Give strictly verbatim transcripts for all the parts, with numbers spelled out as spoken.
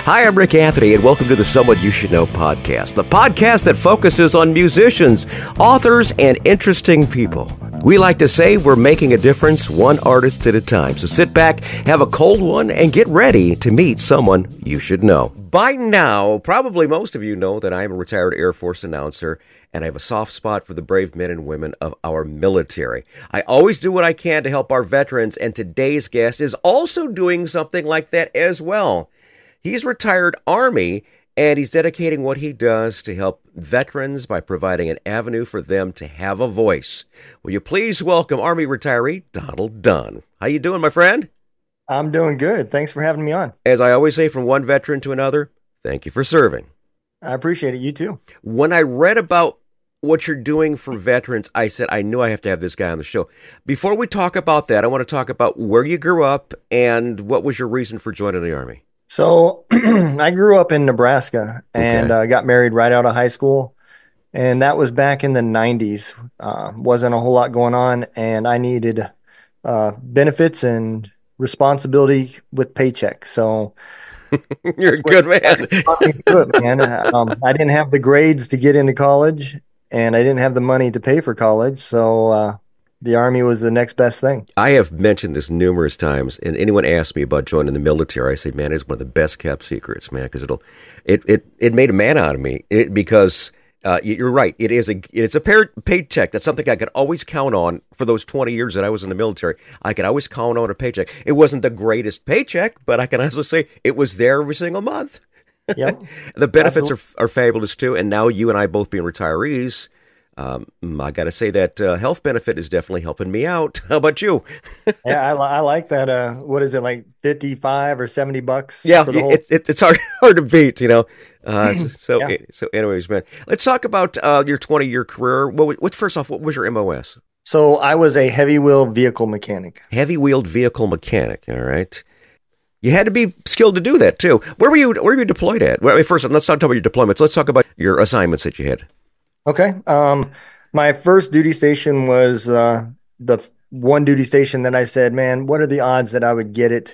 Hi, I'm Rick Anthony, and welcome to the Someone You Should Know podcast, the podcast that focuses on musicians, authors, and interesting people. We like to say we're making a difference one artist at a time. So sit back, have a cold one, and get ready to meet someone you should know. By now, probably most of you know that I'm a retired Air Force announcer, and I have a soft spot for the brave men and women of our military. I always do what I can to help our veterans, and today's guest is also doing something like that as well. He's retired Army, and he's dedicating what he does to help veterans by providing an avenue for them to have a voice. Will you please welcome Army retiree Donald Dunn? How you doing, my friend? I'm doing good. Thanks for having me on. As I always say, from one veteran to another, thank you for serving. I appreciate it. You too. When I read about what you're doing for veterans, I said, I knew I have to have this guy on the show. Before we talk about that, I want to talk about where you grew up and what was your reason for joining the Army. So I grew up in Nebraska and Okay. uh, got married right out of high school. And that was back in the nineties. Uh, wasn't a whole lot going on. And I needed uh, benefits and responsibility with paycheck. So You're a good man. Good, man. Um, I didn't have the grades to get into college, and I didn't have the money to pay for college. So uh, the Army was the next best thing. I have mentioned this numerous times, and anyone asks me about joining the military, I say, man, it's one of the best kept secrets, man, because it'll, it, it, it made a man out of me. It, because uh, you're right, it is a, it's a paid paycheck. That's something I could always count on for those twenty years that I was in the military. I could always count on a paycheck. It wasn't the greatest paycheck, but I can also say it was there every single month. Yep. The benefits are, are fabulous too, and now you and I both being retirees. Um, I got to say that uh, health benefit is definitely helping me out. How about you? Yeah, I, li- I like that. Uh, what is it, like fifty-five or seventy bucks? Yeah, for the whole- it's it's it's hard hard to beat, you know. Uh, so Yeah. so, anyways, man, let's talk about uh, your twenty year career. What, what first off, what was your M O S? So I was a heavy wheel vehicle mechanic. Heavy wheeled vehicle mechanic. All right. You had to be skilled to do that too. Where were you? Where were you deployed at? Well, I mean, first, let's not talk about your deployments. Let's talk about your assignments that you had. Okay. Um, my first duty station was uh, the f- one duty station that I said, man, what are the odds that I would get it?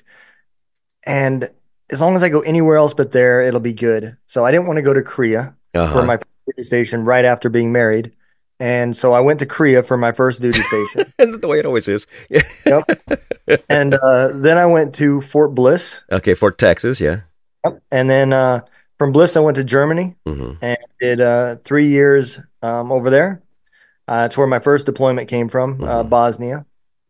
And as long as I go anywhere else but there, it'll be good. So I didn't want to go to Korea Uh-huh. for my first duty station right after being married. And so I went to Korea for my first duty station. And the way it always is. Yeah. Yep. And uh, then I went to Fort Bliss. Okay, Fort Texas. Yeah. Yep. And then uh, from Bliss, I went to Germany hmm and did uh, three years um, over there. Uh, that's where my first deployment came from, uh, Mhm. Bosnia.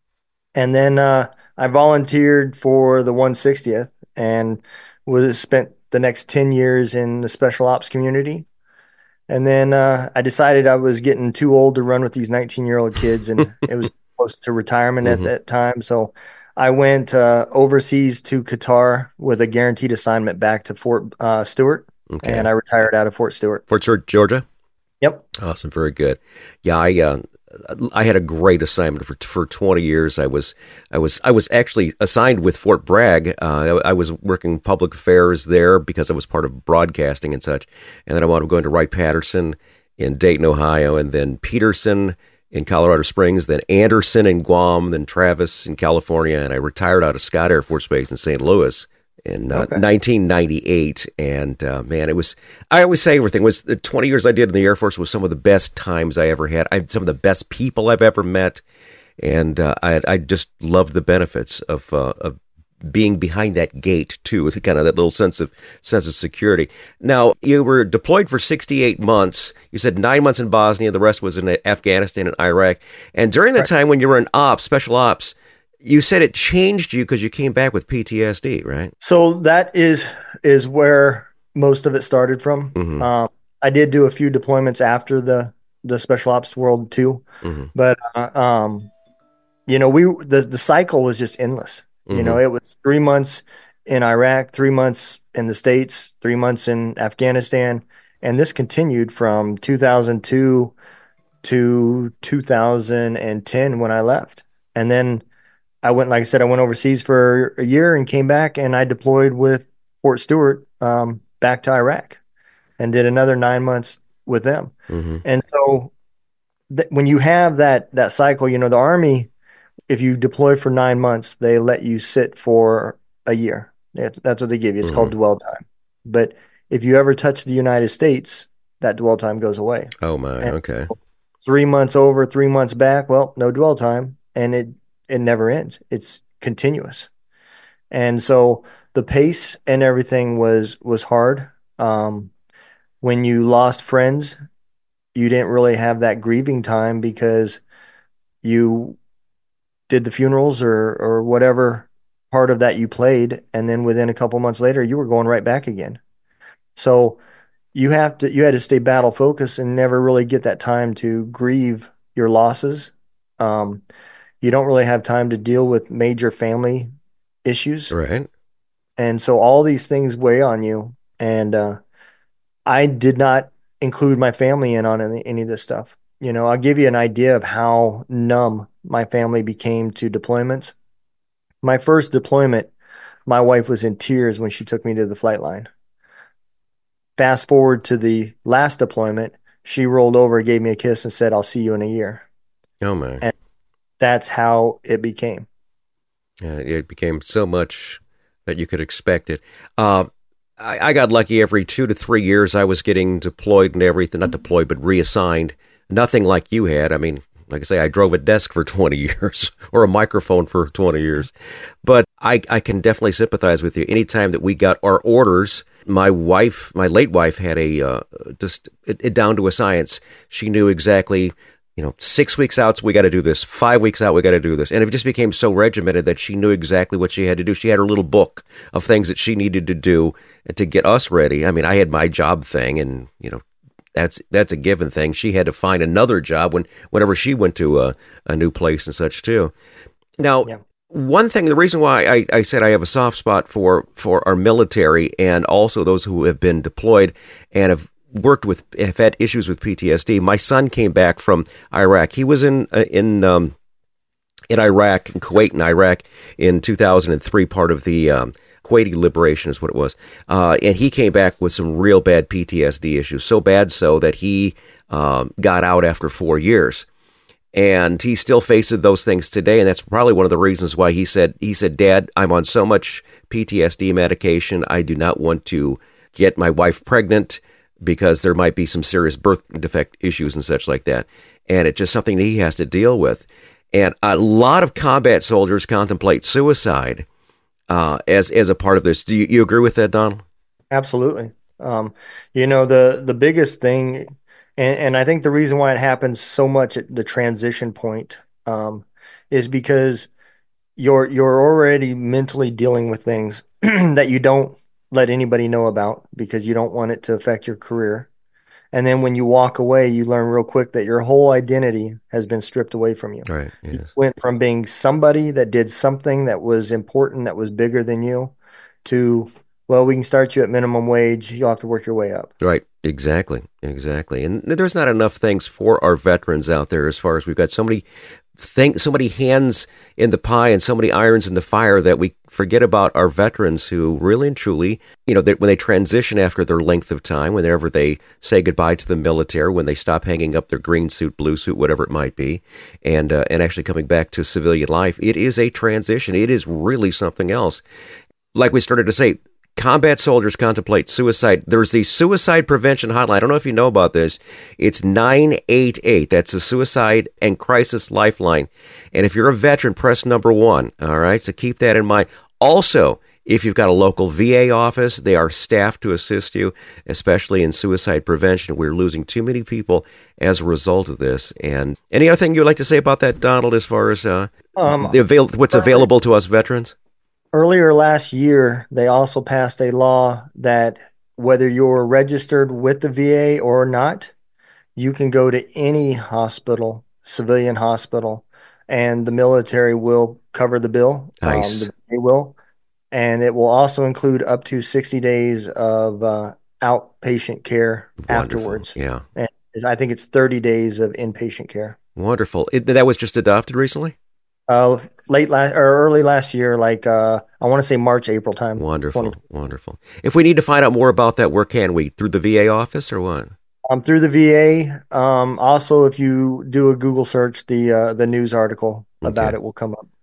And then uh, I volunteered for the one sixtieth and was spent the next ten years in the special ops community. And then uh, I decided I was getting too old to run with these nineteen-year-old kids, and it was close to retirement Mhm. at that time. So I went uh, overseas to Qatar with a guaranteed assignment back to Fort uh, Stewart, Okay. and I retired out of Fort Stewart. Fort Stewart, Georgia. Yep. Awesome, very good. Yeah, I uh, I had a great assignment for for twenty years. I was I was I was actually assigned with Fort Bragg. Uh, I, I was working public affairs there because I was part of broadcasting and such. And then I wound up going to Wright-Patterson in Dayton, Ohio, and then Peterson in Colorado Springs, then Anderson in Guam, then Travis in California, and I retired out of Scott Air Force Base in Saint Louis in uh, Okay. nineteen ninety-eight. And uh, man, it was, I always say everything was the twenty years I did in the Air Force was some of the best times I ever had. I had some of the best people I've ever met. And uh, I, I just loved the benefits of, uh, of being behind that gate too, with kind of that little sense of sense of security. Now, you were deployed for sixty-eight months. You said nine months in Bosnia, the rest was in Afghanistan and Iraq. And during the Right. time when you were in ops, special ops, you said it changed you because you came back with P T S D, right? So that is is where most of it started from. Mhm. Um, I did do a few deployments after the the special ops world too, Mhm. but uh, um, you know, we the the cycle was just endless. You know, it was three months in Iraq, three months in the States, three months in Afghanistan, and this continued from two thousand two to two thousand ten when I left. And then I went, like I said, I went overseas for a year and came back, and I deployed with Fort Stewart um, back to Iraq and did another nine months with them. Mhm. And so th- when you have that that cycle, you know, the Army, if you deploy for nine months, they let you sit for a year. That- That's what they give you. It's called Mhm. dwell time. But if you ever touch the United States, that dwell time goes away. Oh my, And okay. so three months over, three months back, well, no dwell time, and it it never ends. It's continuous. And so the pace and everything was was hard. Um, when you lost friends, you didn't really have that grieving time because you did the funerals or or whatever part of that you played, and then within a couple months later, you were going right back again. So you have to you had to stay battle focused and never really get that time to grieve your losses. Um, you don't really have time to deal with major family issues, Right. and so all these things weigh on you. And uh, I did not include my family in on any, any of this stuff. You know, I'll give you an idea of how numb my family became to deployments. My first deployment, my wife was in tears when she took me to the flight line. Fast forward to the last deployment, she rolled over, gave me a kiss, and said, "I'll see you in a year." Oh my. And that's how it became. Uh, it became so much that you could expect it. Uh, I, I got lucky every two to three years I was getting deployed and everything, not deployed, but reassigned. Nothing like you had. I mean, like I say, I drove a desk for twenty years or a microphone for twenty years. But I, I can definitely sympathize with you. Anytime that we got our orders, my wife, my late wife had a, uh, just it, it down to a science. She knew exactly, you know, six weeks out, we got to do this. Five weeks out, we got to do this. And it just became so regimented that she knew exactly what she had to do. She had her little book of things that she needed to do to get us ready. I mean, I had my job thing, and, you know, that's that's a given thing. She had to find another job when whenever she went to a, a new place and such, too. Now, yeah. One thing, the reason why I, I said I have a soft spot for, for our military and also those who have been deployed and have worked with, have had issues with P T S D. My son came back from Iraq. He was in uh, in um, in Iraq, in Kuwait and Iraq in two thousand three, part of the um, Kuwaiti liberation is what it was. Uh, and he came back with some real bad P T S D issues, so bad so that he um, got out after four years. And he still faces those things today, and that's probably one of the reasons why he said, he said, "Dad, I'm on so much P T S D medication, I do not want to get my wife pregnant because there might be some serious birth defect issues and such like that." And it's just something that he has to deal with. And a lot of combat soldiers contemplate suicide uh, as as a part of this. Do you, you agree with that, Donald? Absolutely. Um, you know, the the biggest thing, and, and I think the reason why it happens so much at the transition point um, is because you're you're already mentally dealing with things that you don't let anybody know about because you don't want it to affect your career. And then when you walk away, you learn real quick that your whole identity has been stripped away from you. Right. Yes. You went from being somebody that did something that was important, that was bigger than you, to, well, we can start you at minimum wage. You'll have to work your way up. Right. Exactly. Exactly. And there's not enough things for our veterans out there, as far as we've got so many things, so many hands in the pie and so many irons in the fire that we forget about our veterans who really and truly, you know, they, when they transition after their length of time, whenever they say goodbye to the military, when they stop hanging up their green suit, blue suit, whatever it might be, and uh, and actually coming back to civilian life, it is a transition. It is really something else. Like we started to say, combat soldiers contemplate suicide. There's the suicide prevention hotline. I don't know if you know about this. It's nine eight eight. That's the suicide and crisis lifeline. And if you're a veteran, press number one. All right. So keep that in mind. Also, if you've got a local V A office, they are staffed to assist you, especially in suicide prevention. We're losing too many people as a result of this. And any other thing you'd like to say about that, Donald, as far as uh, um, the avail- what's available to us veterans? Earlier last year, they also passed a law that whether you're registered with the V A or not, you can go to any hospital, civilian hospital, and the military will cover the bill. Nice. Um, the V A will. And it will also include up to sixty days of uh, outpatient care Wonderful. Afterwards. Yeah. And I think it's thirty days of inpatient care. Wonderful. It, that was just adopted recently? Uh, late last or early last year, like uh, I want to say March, April time. Wonderful, twenty wonderful. If we need to find out more about that, where can we? Through the V A office or what? Um, through the V A. Um, also, if you do a Google search, the uh, the news article about Okay. it will come up.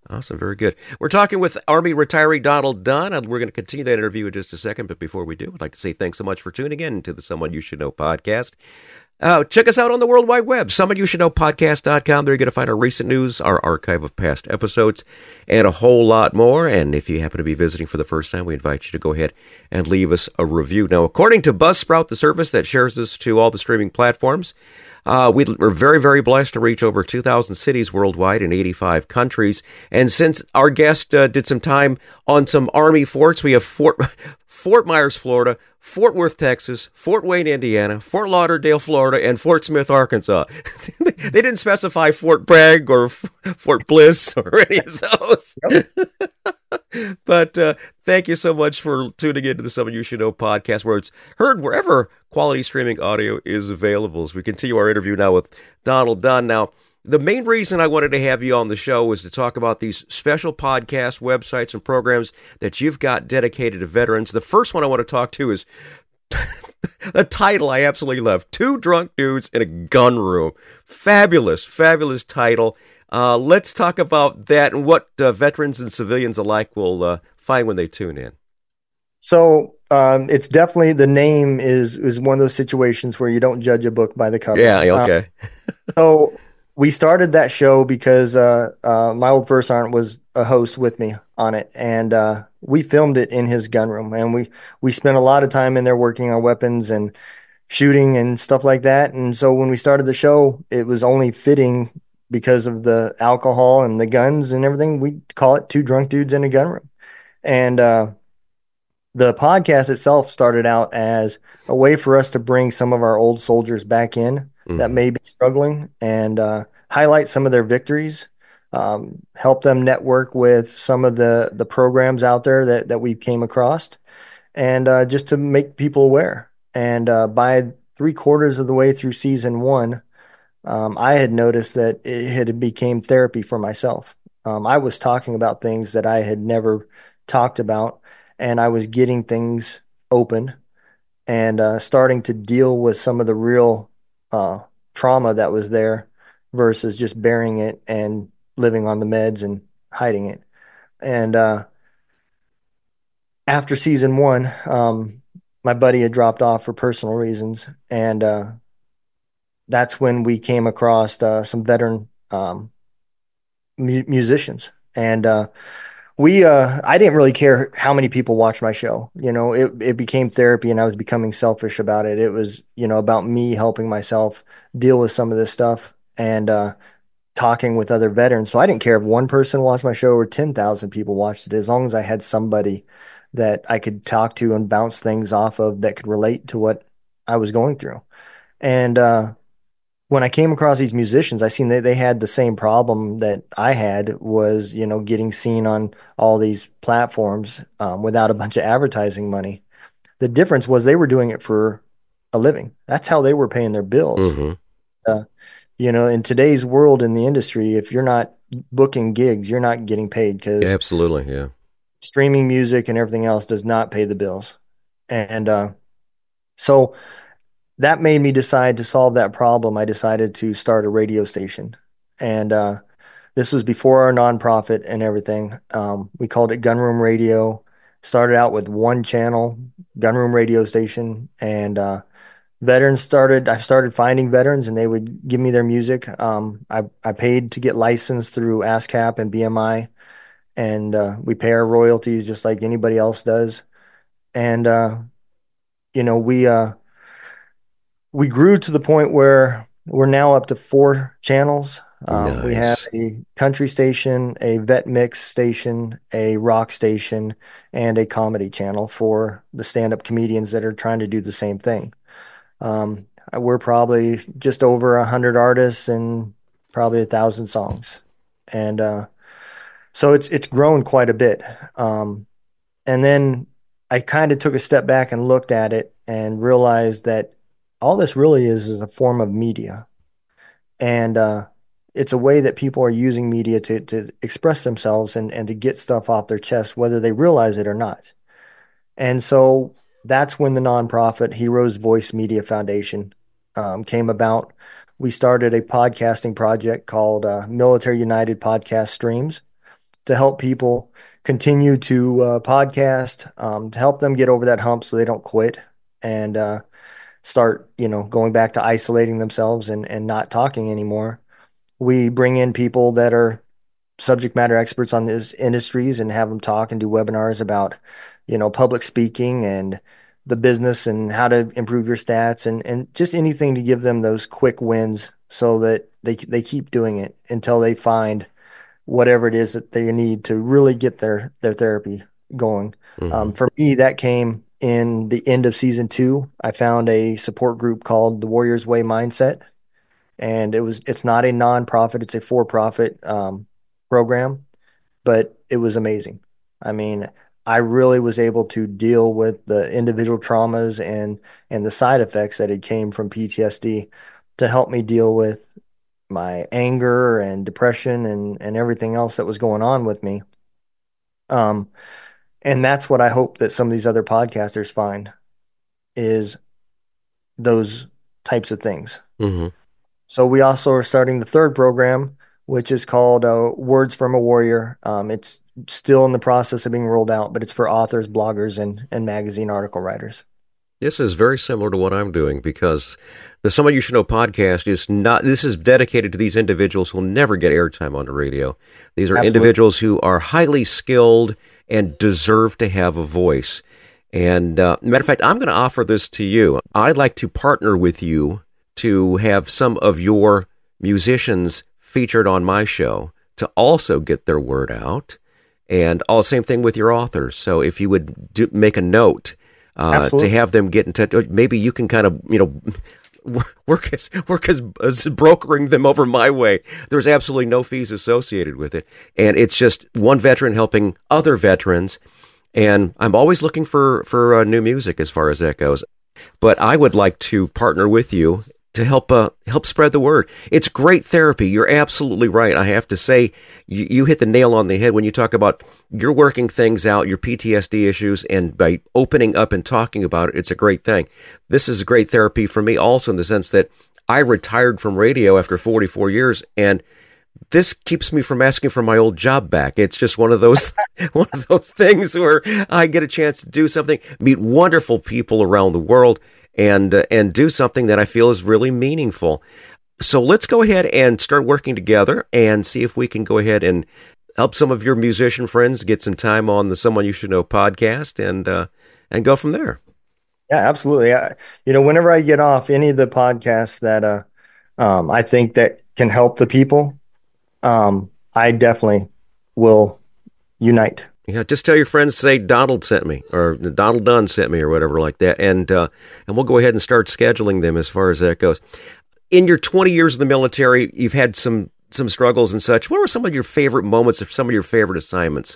Awesome. Very good. We're talking with Army retiree Donald Dunn, and we're going to continue that interview in just a second. But before we do, I'd like to say thanks so much for tuning in to the Someone You Should Know podcast. Uh, check us out on the World Wide Web, someone you should know podcast dot com. There you're going to find our recent news, our archive of past episodes, and a whole lot more. And if you happen to be visiting for the first time, we invite you to go ahead and leave us a review. Now, according to Buzzsprout, the service that shares us to all the streaming platforms, Uh, we, we're very, very blessed to reach over two thousand cities worldwide in eighty-five countries. And since our guest uh, did some time on some Army forts, we have Fort, Fort Myers, Florida, Fort Worth, Texas, Fort Wayne, Indiana, Fort Lauderdale, Florida, and Fort Smith, Arkansas. They didn't specify Fort Bragg or Fort Bliss or any of those. Yep. But uh, thank you so much for tuning into the Someone You Should Know podcast, where it's heard wherever quality streaming audio is available. As we continue our interview now with Donald Dunn. Now, the main reason I wanted to have you on the show was to talk about these special podcast websites and programs that you've got dedicated to veterans. The first one I want to talk to is the title I absolutely love. Two Drunk Dudes in a Gun Room. Fabulous, fabulous title. Uh, let's talk about that and what uh, veterans and civilians alike will uh, find when they tune in. So um, it's definitely, the name is is one of those situations where you don't judge a book by the cover. Yeah, okay. Um, so we started that show because uh, uh, my old first sergeant was a host with me on it, and uh, we filmed it in his gun room, and we we spent a lot of time in there working on weapons and shooting and stuff like that. And so when we started the show, it was only fitting, because of the alcohol and the guns and everything, we call it Two Drunk Dudes in a Gun Room. And uh, the podcast itself started out as a way for us to bring some of our old soldiers back in mm-hmm. that may be struggling, and uh, highlight some of their victories, um, help them network with some of the, the programs out there that, that we came across, and uh, just to make people aware. And uh, by three quarters of the way through season one, Um, I had noticed that it had became therapy for myself. Um, I was talking about things that I had never talked about, and I was getting things open and uh, starting to deal with some of the real uh, trauma that was there versus just burying it and living on the meds and hiding it. And uh, after season one, um, my buddy had dropped off for personal reasons, and uh, that's when we came across uh, some veteran um, mu- musicians. And uh, we, uh, I didn't really care how many people watched my show. You know, it, it became therapy, and I was becoming selfish about it. It was, you know, about me helping myself deal with some of this stuff and uh, talking with other veterans. So I didn't care if one person watched my show or ten thousand people watched it, as long as I had somebody that I could talk to and bounce things off of that could relate to what I was going through. And, uh, when I came across these musicians, I seen that they had the same problem that I had, was, you know, getting seen on all these platforms um, without a bunch of advertising money. The difference was they were doing it for a living. That's how they were paying their bills. Mm-hmm. Uh, you know, in today's world in the industry, if you're not booking gigs, you're not getting paid, because absolutely, yeah, streaming music and everything else does not pay the bills. And uh, so that made me decide to solve that problem. I decided to start a radio station. And uh, this was before our nonprofit and everything. Um, we called it Gunroom Radio. Started out with one channel, Gunroom Radio Station. And uh, veterans started, I started finding veterans, and they would give me their music. Um, I, I paid to get licensed through ASCAP and B M I. And uh, we pay our royalties just like anybody else does. And, uh, you know, we... Uh, We grew to the point where we're now up to four channels. Um, nice. We have a country station, a vet mix station, a rock station, and a comedy channel for the stand-up comedians that are trying to do the same thing. Um, we're probably just over a hundred artists and probably a thousand songs. And uh, so it's it's grown quite a bit. Um, and then I kind of took a step back and looked at it and realized that all this really is is a form of media. And uh, it's a way that people are using media to to express themselves and, and to get stuff off their chest, whether they realize it or not. And so that's when the nonprofit Heroes Voice Media Foundation um, came about. We started a podcasting project called uh, Military United Podcast Streams. to help people continue to uh, podcast, um, to help them get over that hump so they don't quit and uh, start, you know, going back to isolating themselves and, and not talking anymore. We bring in people that are subject matter experts on these industries and have them talk and do webinars about, you know, public speaking and the business and how to improve your stats and, and just anything to give them those quick wins so that they they keep doing it until they find whatever it is that they need to really get their their therapy going. Mm-hmm. Um, for me, that came in the end of season two. I found a support group called the Warriors Way Mindset, and it was it's not a nonprofit; it's a for-profit um, program, but it was amazing. I mean, I really was able to deal with the individual traumas and and the side effects that had came from P T S D to help me deal with my anger and depression and and everything else that was going on with me. Um, and that's what I hope that some of these other podcasters find is those types of things. Mm-hmm. So we also are starting the third program, which is called uh, Words from a Warrior. Um, it's still in the process of being rolled out, but it's for authors, bloggers, and and magazine article writers. This is very similar to what I'm doing because the Someone You Should Know podcast is not, this is dedicated to these individuals who will never get airtime on the radio. These are Absolutely. individuals who are highly skilled and deserve to have a voice. And uh, matter of fact, I'm going to offer this to you. I'd like to partner with you to have some of your musicians featured on my show to also get their word out. And all same thing with your authors. So if you would do, make a note uh, to have them get in touch, maybe you can kind of, you know, work as work as, as brokering them over my way. There's absolutely no fees associated with it, and it's just one veteran helping other veterans. And I'm always looking for for uh, new music as far as that goes. But I would like to partner with you to help uh, help spread the word. It's great therapy. You're absolutely right. I have to say, you, you hit the nail on the head when you talk about you're working things out, your P T S D issues, and by opening up and talking about it, it's a great thing. This is great therapy for me also in the sense that I retired from radio after forty-four years, and this keeps me from asking for my old job back. It's just one of those one of those things where I get a chance to do something, meet wonderful people around the world, and uh, and do something that I feel is really meaningful. So let's go ahead and start working together and see if we can go ahead and help some of your musician friends get some time on the Someone You Should Know podcast and uh, and go from there. Yeah, absolutely. I, you know, whenever I get off any of the podcasts that uh, um, I think that can help the people, um, I definitely will unite. Yeah, just tell your friends, say Donald sent me, or Donald Dunn sent me, or whatever like that, and uh, and we'll go ahead and start scheduling them as far as that goes. In your twenty years in the military, you've had some some struggles and such. What were some of your favorite moments of some of your favorite assignments?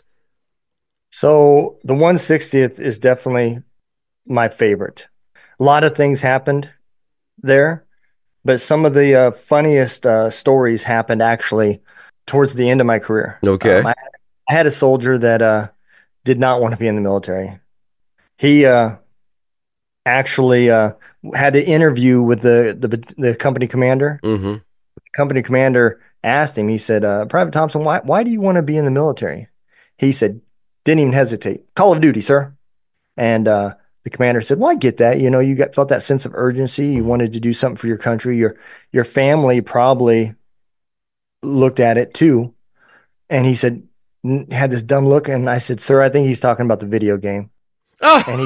So the one sixtieth is definitely my favorite. A lot of things happened there, but some of the uh, funniest uh, stories happened actually towards the end of my career. Okay. Um, I, I had a soldier that uh, did not want to be in the military. He uh, actually uh, had to interview with the the, the company commander. Mm-hmm. The company commander asked him, he said, uh, Private Thompson, why, why do you want to be in the military? He said, didn't even hesitate. Call of Duty, sir. And uh, the commander said, well, I get that. You know, you got felt that sense of urgency. You wanted to do something for your country. Your your family probably looked at it too. And he said, had this dumb look. And I said, sir, I think he's talking about the video game. Oh. And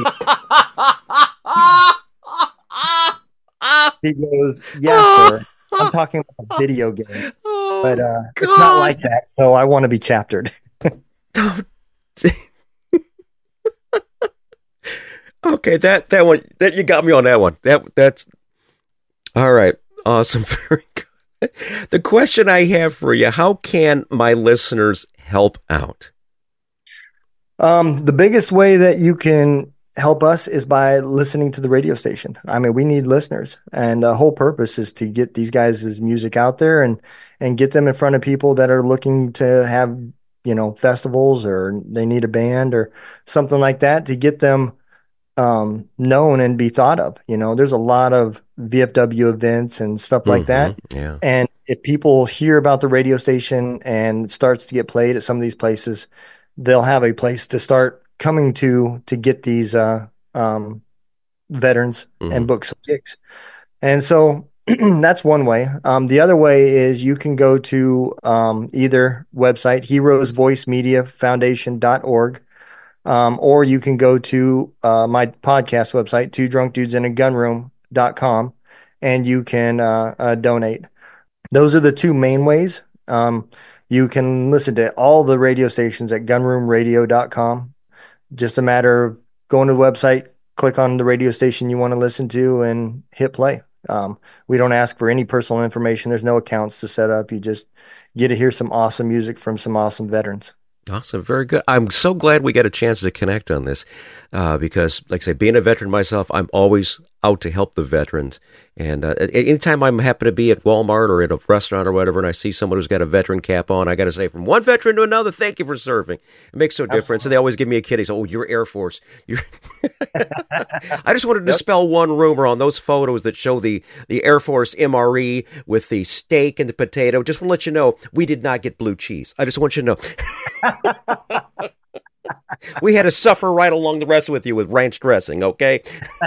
he, he goes, yes, sir. I'm talking about a video game. Oh, but uh, it's not like that. So I want to be chaptered. Okay, that that one that you got me on that one. That that's all right. Awesome. Very good. The question I have for you, how can my listeners help out? Um, the biggest way that you can help us is by listening to the radio station. I mean, we need listeners, and the whole purpose is to get these guys' music out there and and get them in front of people that are looking to have, you know, festivals, or they need a band or something like that, to get them um, known and be thought of. You know, there's a lot of V F W events and stuff like mm-hmm, that. Yeah. And if people hear about the radio station and it starts to get played at some of these places, they'll have a place to start coming to to get these uh, um, veterans mm-hmm. and book some gigs. And so that's one way. Um, the other way is you can go to um, either website, heroes voice media foundation dot org, um, or you can go to uh, my podcast website, two drunk dudes in a gun room dot com, and you can uh, uh, donate. Those are the two main ways. Um, you can listen to all the radio stations at gun room radio dot com. Just a matter of going to the website, click on the radio station you want to listen to, and hit play. Um, we don't ask for any personal information. There's no accounts to set up. You just get to hear some awesome music from some awesome veterans. Awesome. Very good. I'm so glad we got a chance to connect on this uh, because, like I say, being a veteran myself, I'm always out to help the veterans. And uh, anytime I'm happen to be at Walmart or at a restaurant or whatever, and I see someone who's got a veteran cap on, I got to say, from one veteran to another, thank you for serving. It makes no difference. Absolutely. And they always give me a kid. He says, oh, you're Air Force. You're I just wanted to yep. dispel one rumor on those photos that show the, the Air Force M R E with the steak and the potato. Just want to let you know, we did not get blue cheese. I just want you to know. We had to suffer right along the rest with you with ranch dressing, okay?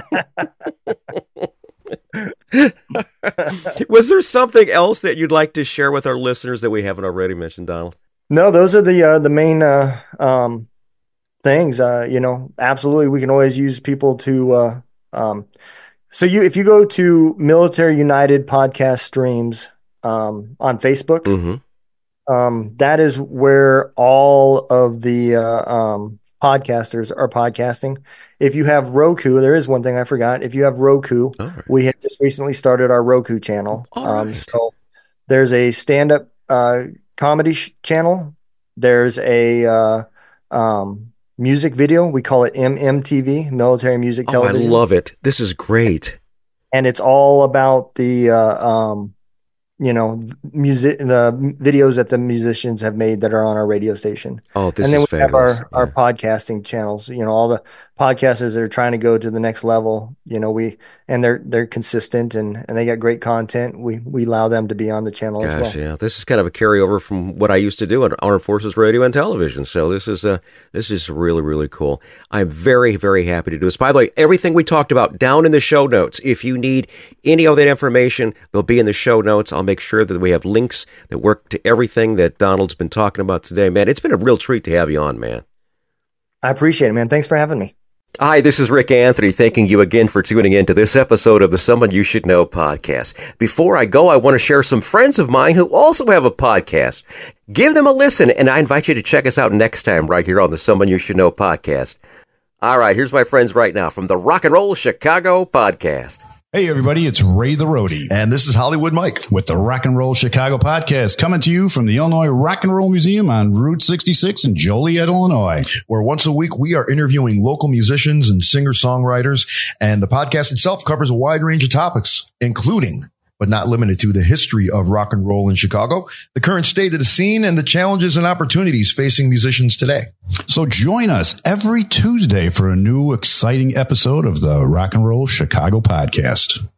Was there something else that you'd like to share with our listeners that we haven't already mentioned, Donald? No, those are the uh, the main uh, um, things. Uh, you know, absolutely, we can always use people to. Uh, um, so you, if you go to Military United Podcast Streams um, on Facebook. Mm-hmm. Um, that is where all of the uh, um, podcasters are podcasting. If you have Roku, there is one thing I forgot. If you have Roku, right. we have just recently started our Roku channel. Um, right. So there's a stand-up uh, comedy sh- channel. There's a uh, um, music video. We call it M M T V, Military Music Television. Oh, I love it. This is great. And it's all about the uh, um, you know, music, the videos that the musicians have made that are on our radio station. Oh, this and then is we fabulous. have our, our yeah. podcasting channels, you know, all the podcasters that are trying to go to the next level, you know, we, and they're, they're consistent and, and they got great content. We, we allow them to be on the channel Gosh, as well. Yeah. This is kind of a carryover from what I used to do on Armed Forces Radio and Television. So this is, uh, this is really, really cool. I'm very, very happy to do this. By the way, everything we talked about down in the show notes, if you need any of that information, they'll be in the show notes. I'll make sure that we have links that work to everything that Donald's been talking about today. Man, it's been a real treat to have you on, man. I appreciate it, man. Thanks for having me. Hi, this is Rick Anthony, thanking you again for tuning in to this episode of the Someone You Should Know podcast. Before I go, I want to share some friends of mine who also have a podcast. Give them a listen, and I invite you to check us out next time right here on the Someone You Should Know podcast. All right, here's my friends right now from the Rock and Roll Chicago podcast. Hey, everybody, it's Ray the Roadie. And this is Hollywood Mike with the Rock and Roll Chicago podcast, coming to you from the Illinois Rock and Roll Museum on Route sixty-six in Joliet, Illinois. Where once a week we are interviewing local musicians and singer-songwriters, and the podcast itself covers a wide range of topics, including, but not limited to, the history of rock and roll in Chicago, the current state of the scene, and the challenges and opportunities facing musicians today. So join us every Tuesday for a new exciting episode of the Rock and Roll Chicago podcast.